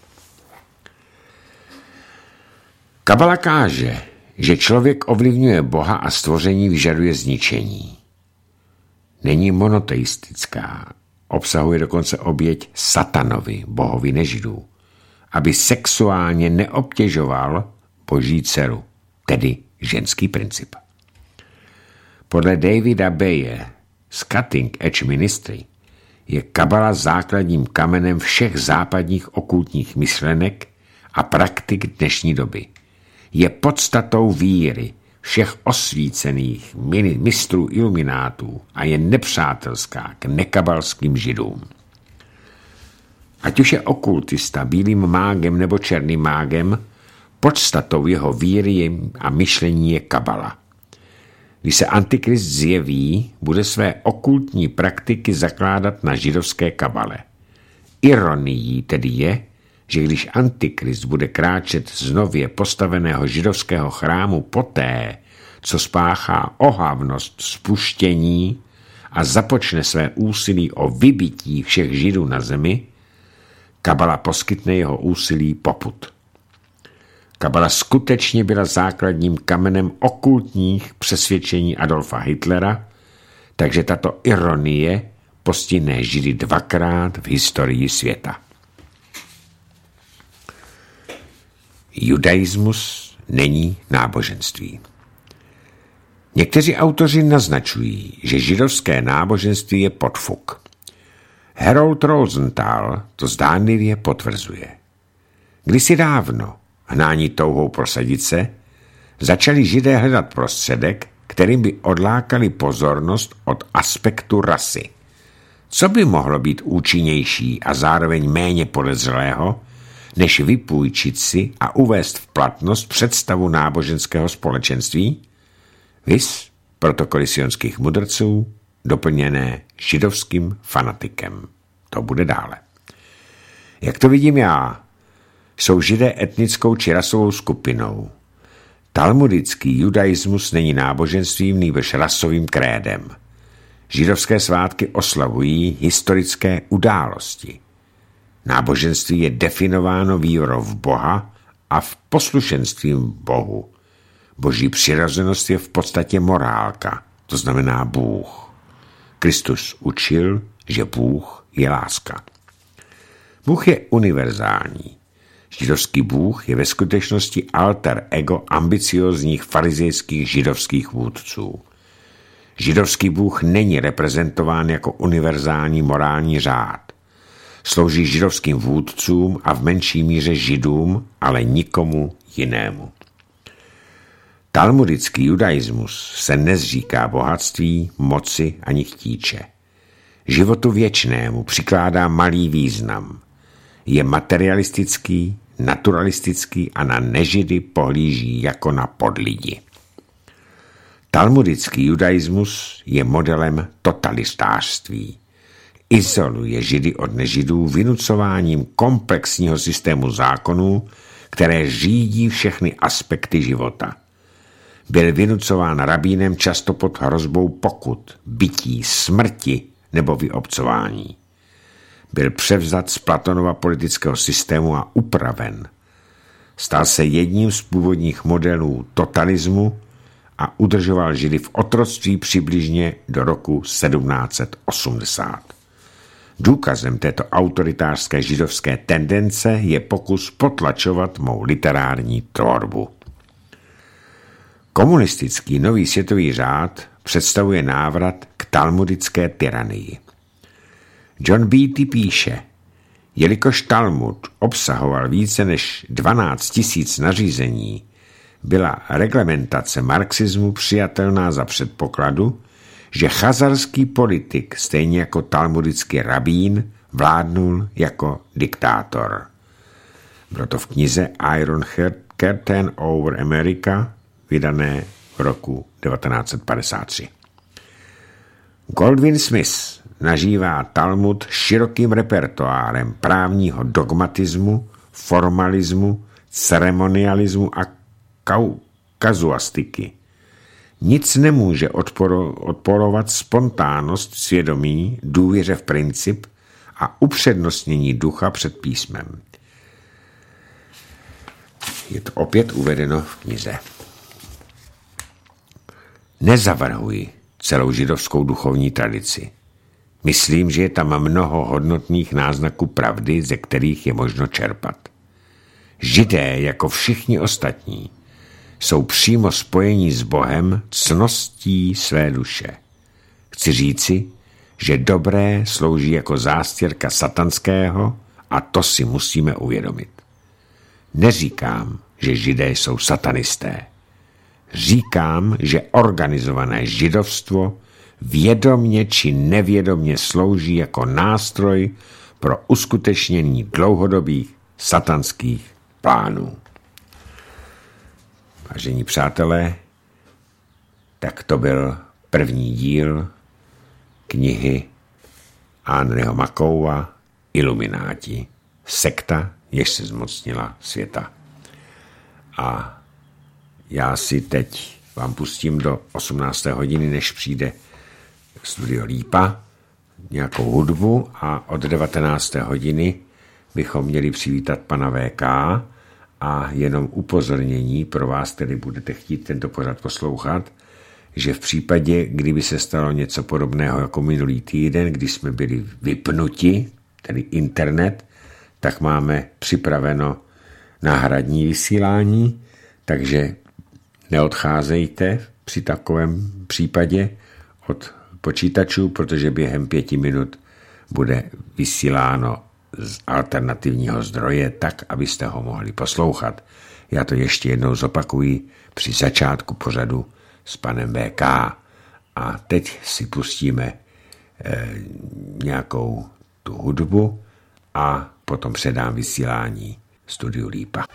Kabala káže, že člověk ovlivňuje Boha a stvoření vyžaduje zničení. Není monoteistická, obsahuje dokonce oběť satanovi, bohovi nežidů, aby sexuálně neobtěžoval boží dceru, tedy ženský princip. Podle Davida Baye z Cutting Edge Ministry je kabala základním kamenem všech západních okultních myšlenek a praktik dnešní doby. Je podstatou víry všech osvícených mistrů iluminátů a je nepřátelská k nekabalským židům. Ať už je okultista bílým mágem nebo černým mágem, podstatou jeho víry a myšlení je kabala. Když se Antikrist zjeví, bude své okultní praktiky zakládat na židovské kabale. Ironií tedy je, že když Antikrist bude kráčet z nově postaveného židovského chrámu poté, co spáchá ohavnost spuštění a započne své úsilí o vybití všech židů na zemi, kabala poskytne jeho úsilí popud. Kabala skutečně byla základním kamenem okultních přesvědčení Adolfa Hitlera, takže tato ironie postihne Židy dvakrát v historii světa. Judaismus není náboženství. Někteří autoři naznačují, že židovské náboženství je podfuk. Harold Rosenthal to zdánlivě potvrzuje. Kdysi dávno, hnáni touhou prosadit se, začali Židé hledat prostředek, kterým by odlákali pozornost od aspektu rasy. Co by mohlo být účinnější a zároveň méně podezřelého, než vypůjčit si a uvést v platnost představu náboženského společenství? Viz protokoly sionských mudrců, doplněné židovským fanatikem. To bude dále. Jak to vidím já, jsou Židé etnickou či rasovou skupinou. Talmudický judaismus není náboženstvím, nýbrž rasovým krédem. Židovské svátky oslavují historické události. Náboženství je definováno vírou v Boha a v poslušenství Bohu. Boží přirozenost je v podstatě morálka, to znamená Bůh. Kristus učil, že Bůh je láska. Bůh je univerzální. Židovský Bůh je ve skutečnosti alter ego ambiciózních farizejských židovských vůdců. Židovský Bůh není reprezentován jako univerzální morální řád. Slouží židovským vůdcům a v menší míře židům, ale nikomu jinému. Talmudický judaismus se nezříká bohatství, moci ani chtíče. Životu věčnému přikládá malý význam. Je materialistický, naturalistický a na nežidy pohlíží jako na podlidi. Talmudický judaismus je modelem totalitářství. Izoluje židy od nežidů vynucováním komplexního systému zákonů, které řídí všechny aspekty života. Byl vynucován rabínem často pod hrozbou pokut, bití, smrti nebo vyobcování. Byl převzat z Platonova politického systému a upraven. Stal se jedním z původních modelů totalismu a udržoval Židy v otroctví přibližně do roku 1780. Důkazem této autoritářské židovské tendence je pokus potlačovat mou literární tvorbu. Komunistický nový světový řád představuje návrat k talmudické tyranii. John Beatty píše, jelikož Talmud obsahoval více než 12 000 nařízení, byla reglementace marxismu přijatelná za předpokladu, že chazarský politik, stejně jako talmudický rabín, vládnul jako diktátor. Bylo to v knize Iron Curtain over America, vydané v roku 1953. Goldwin Smith nažívá Talmud širokým repertoárem právního dogmatismu, formalismu, ceremonialismu a kazuastiky. Nic nemůže odporovat spontánnost svědomí, důvěře v princip a upřednostnění ducha před písmem. Je to opět uvedeno v knize. Nezavrhuji celou židovskou duchovní tradici. Myslím, že je tam mnoho hodnotných náznaků pravdy, ze kterých je možno čerpat. Židé, jako všichni ostatní, jsou přímo spojení s Bohem ctností své duše. Chci říci, že dobré slouží jako zástěrka satanského a to si musíme uvědomit. Neříkám, že Židé jsou satanisté. Říkám, že organizované židovstvo vědomně či nevědomně slouží jako nástroj pro uskutečnění dlouhodobých satanských plánů. Vážení přátelé, tak to byl první díl knihy Henryho Makoua Ilumináti. Sekta, jež se zmocnila světa. A já si teď vám pustím do 18. hodiny, než přijde Studio Lípa, nějakou hudbu a od 19. hodiny bychom měli přivítat pana VK a jenom upozornění pro vás, který budete chtít tento pořad poslouchat, že v případě, kdyby se stalo něco podobného jako minulý týden, kdy jsme byli vypnuti, tedy internet, tak máme připraveno náhradní vysílání, takže neodcházejte při takovém případě od počítačů, protože během 5 minut bude vysíláno z alternativního zdroje tak, abyste ho mohli poslouchat. Já to ještě jednou zopakuji při začátku pořadu s panem VK. A teď si pustíme nějakou tu hudbu a potom předám vysílání Studiu Lípa.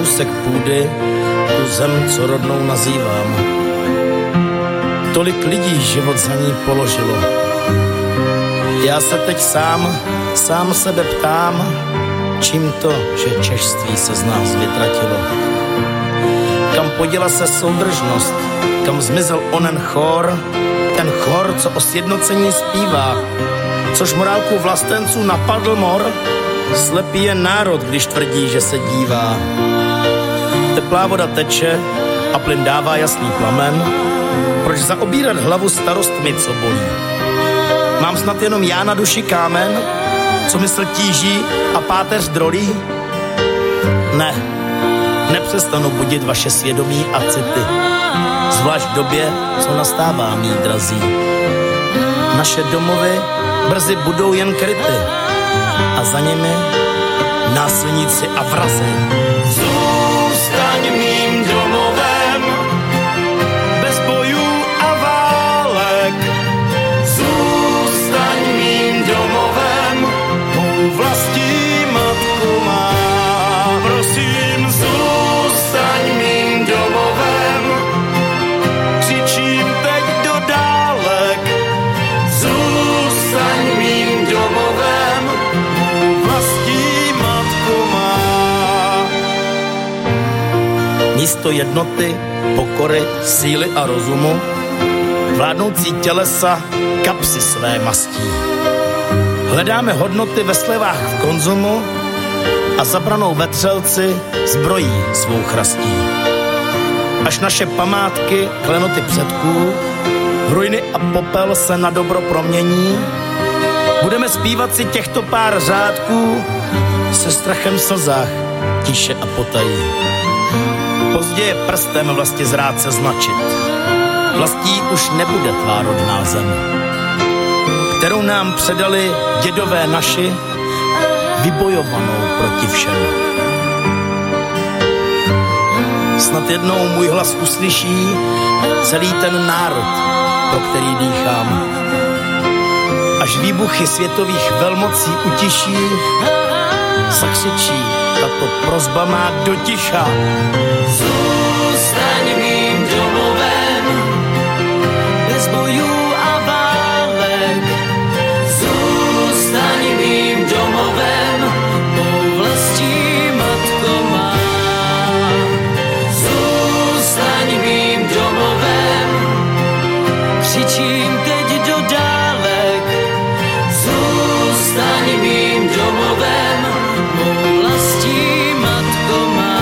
kousek půdy, tu zem, co rodnou nazývám. Tolik lidí život za ní položilo. Já se teď sám sebe ptám, čím to, že češství se z nás vytratilo. Kam poděla se soudržnost, kam zmizel onen chor, ten chor, co o sjednocení zpívá, což morálku vlastenců napadl mor, slepý je národ, když tvrdí, že se dívá. Teplá voda teče a plyn dává jasný plamen, proč zaobírat hlavu starostmi, co bolí? Mám snad jenom já na duši kámen, co mysl tíží a páteř drolí? Ne, nepřestanu budit vaše svědomí a city, zvlášť v době, co nastává, mí drazí. Naše domovy brzy budou jen kryty a za nimi násilníci a vrazi. Zůstaň mým domovem, bez bojů a válek. Zůstaň mým domovem, mou vlastní matku má. Prosím, zůstaň mým domovem, křičím teď do dálek. Zůstaň mým domovem, mou vlastní matku má. Místo jednoty, pokory, síly a rozumu, vládnoucí tělesa kapsy své mastí. Hledáme hodnoty ve slevách v konzumu a zabranou vetřelci zbrojí svou chrastí. Až naše památky, klenoty předků, ruiny a popel se na dobro promění, budeme zpívat si těchto pár řádků se strachem v slzách, tiše a potají. Pozdě je prstem vlastně zrádce značit. Vlastí už nebude tvá rodná zem, kterou nám předali dědové naši, vybojovanou proti všem. Snad jednou můj hlas uslyší celý ten národ, pro který dýchám. Až výbuchy světových velmocí utiší, zakřičí tato prosba má do ticha. Zůstaň mým domovem, bez bojů a válek. Zůstaň mým domovem, mou vlastní matko má. Zůstaň mým domovem, křičím teď do dálek. Zůstaň mým domovem, mou vlastní matko má.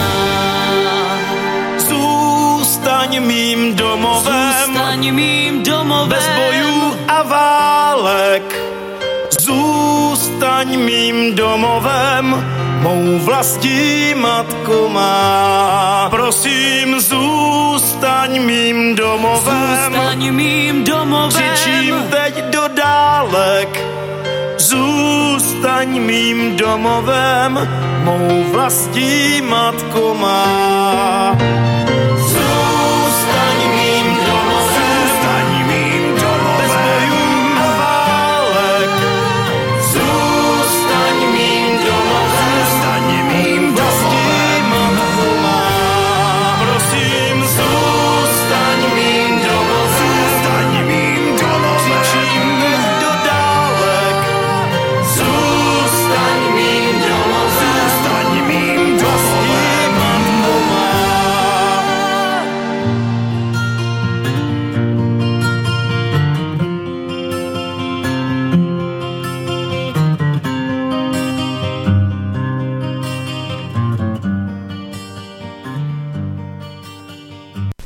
Zůstaň mým domovem, zůstaň mým domovem, bez bojů a válek. Zůstaň mým domovem, mou vlastní matko má. Prosím, zůstaň mým domovem, zůstaň mým domovem, křičím teď do dálek. Zůstaň mým domovem, mou vlastní matko má.